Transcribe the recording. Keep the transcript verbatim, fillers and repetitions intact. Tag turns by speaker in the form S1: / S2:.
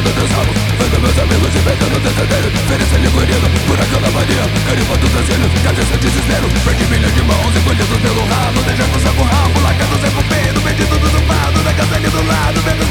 S1: dos meus ramos. Vendo meus amigos inventando descendeiro, oferecendo licorino, furacão na mania, carimbando os brasileiros, cadê seu desespero? Perdi milhões de mãos engolidos pelo ralo, deixando o saco rabo, lacado sem pupilo, vendido do zumbado, da casanha do lado, vendo